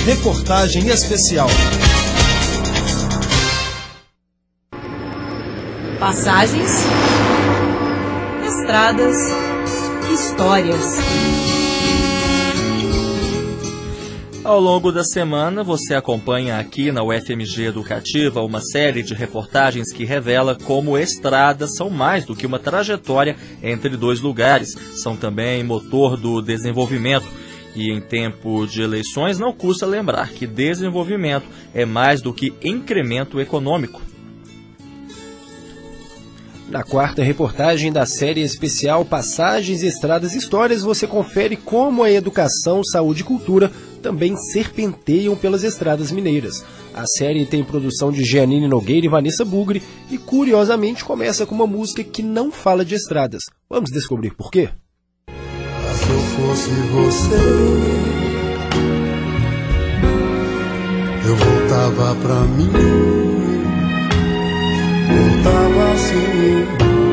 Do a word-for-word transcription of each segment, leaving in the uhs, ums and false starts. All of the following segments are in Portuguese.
Reportagem especial. Passagens, estradas, histórias. Ao longo da semana, você acompanha aqui na U F M G Educativa uma série de reportagens que revela como estradas são mais do que uma trajetória entre dois lugares, são também motor do desenvolvimento. E em tempo de eleições não custa lembrar que desenvolvimento é mais do que incremento econômico. Na quarta reportagem da série especial Passagens, Estradas e Histórias, você confere como a educação, saúde e cultura também serpenteiam pelas estradas mineiras. A série tem produção de Jeanine Nogueira e Vanessa Bugre e, curiosamente, começa com uma música que não fala de estradas. Vamos descobrir por quê? Se eu fosse você, eu voltava pra mim, voltava assim.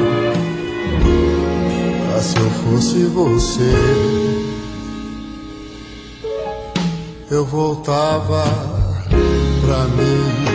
Ah, se eu fosse você, eu voltava pra mim.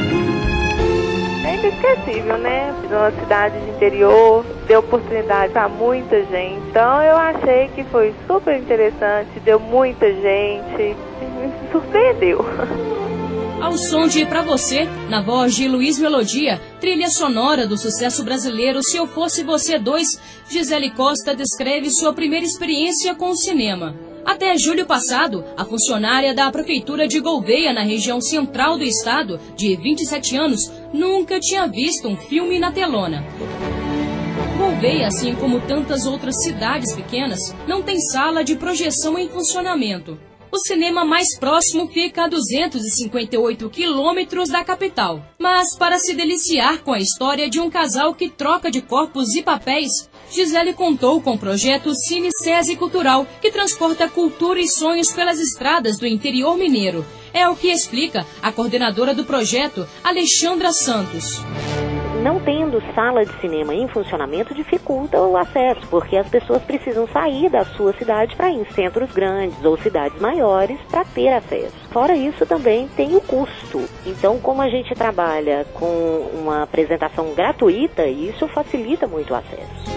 É inesquecível, né? Uma cidade de interior, deu oportunidade a muita gente. Então eu achei que foi super interessante, deu muita gente, me surpreendeu. Ao som de Pra Você, na voz de Luiz Melodia, trilha sonora do sucesso brasileiro Se Eu Fosse Você dois, Gisele Costa descreve sua primeira experiência com o cinema. Até julho passado, a funcionária da Prefeitura de Gouvêia, na região central do estado, de vinte e sete anos, nunca tinha visto um filme na telona. Gouvêia, assim como tantas outras cidades pequenas, não tem sala de projeção em funcionamento. O cinema mais próximo fica a duzentos e cinquenta e oito quilômetros da capital. Mas para se deliciar com a história de um casal que troca de corpos e papéis, Gisele contou com o projeto Cine Sesi Cultural, que transporta cultura e sonhos pelas estradas do interior mineiro. É o que explica a coordenadora do projeto, Alexandra Santos. Não tendo sala de cinema em funcionamento dificulta o acesso, porque as pessoas precisam sair da sua cidade para ir em centros grandes ou cidades maiores para ter acesso. Fora isso, também tem o custo. Então, como a gente trabalha com uma apresentação gratuita, isso facilita muito o acesso.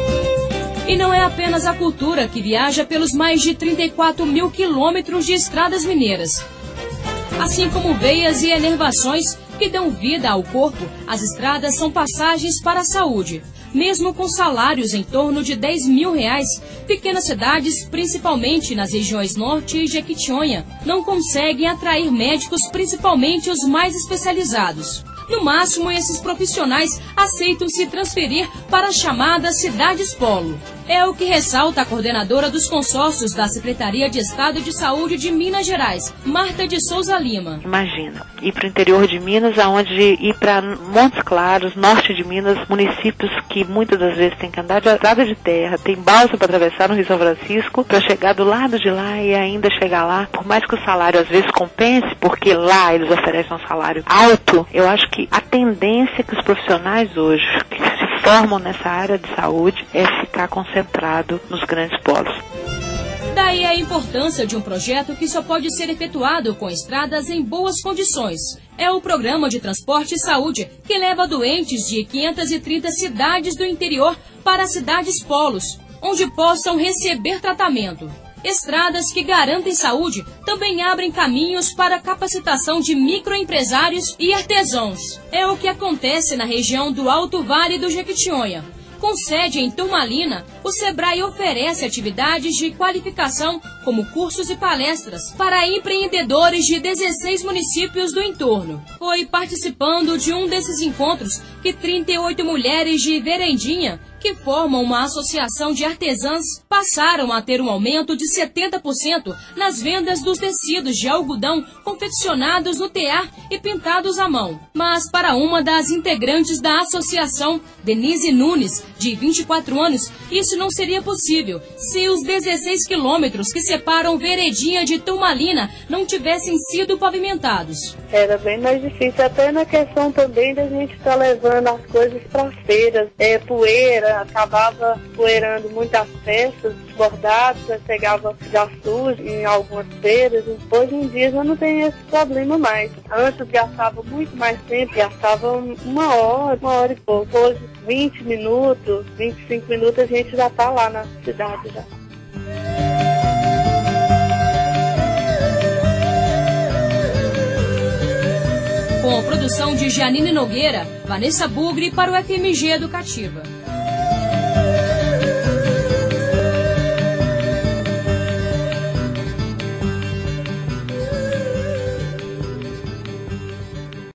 E não é apenas a cultura que viaja pelos mais de trinta e quatro mil quilômetros de estradas mineiras. Assim como veias e enervações que dão vida ao corpo, as estradas são passagens para a saúde. Mesmo com salários em torno de dez mil reais, pequenas cidades, principalmente nas regiões norte e Jequitinhonha, não conseguem atrair médicos, principalmente os mais especializados. No máximo, esses profissionais aceitam se transferir para as chamadas cidades polo. É o que ressalta a coordenadora dos consórcios da Secretaria de Estado de Saúde de Minas Gerais, Marta de Souza Lima. Imagina, ir para o interior de Minas, aonde ir para Montes Claros, norte de Minas, municípios que muitas das vezes tem que andar de estrada de terra, tem balsa para atravessar no Rio São Francisco, para chegar do lado de lá e ainda chegar lá, por mais que o salário às vezes compense, porque lá eles oferecem um salário alto, eu acho que a tendência que os profissionais hoje que se formam nessa área de saúde é ficar concentrado nos grandes polos. Daí a importância de um projeto que só pode ser efetuado com estradas em boas condições. É o Programa de Transporte e Saúde, que leva doentes de quinhentas e trinta cidades do interior para cidades polos, onde possam receber tratamento. Estradas que garantem saúde também abrem caminhos para a capacitação de microempresários e artesãos. É o que acontece na região do Alto Vale do Jequitinhonha. Com sede em Turmalina, o Sebrae oferece atividades de qualificação, como cursos e palestras, para empreendedores de dezesseis municípios do entorno. Foi participando de um desses encontros que trinta e oito mulheres de Verendinha, que formam uma associação de artesãs, passaram a ter um aumento de setenta por cento nas vendas dos tecidos de algodão confeccionados no tear e pintados à mão. Mas para uma das integrantes da associação, Denise Nunes, de vinte e quatro anos, isso não seria possível se os dezesseis quilômetros que separam Veredinha de Turmalina não tivessem sido pavimentados. Era bem mais difícil, até na questão também da gente estar tá levando as coisas para feiras. É, poeira, acabava poeirando muitas peças, bordados, pegava já sujo em algumas feiras. Hoje em dia já não tem esse problema mais. Antes gastava muito mais tempo, gastava uma hora, uma hora e pouco. Hoje, vinte minutos, vinte e cinco minutos, a gente já está lá na cidade já. Com a produção de Janine Nogueira, Vanessa Bugre para o F M G Educativa.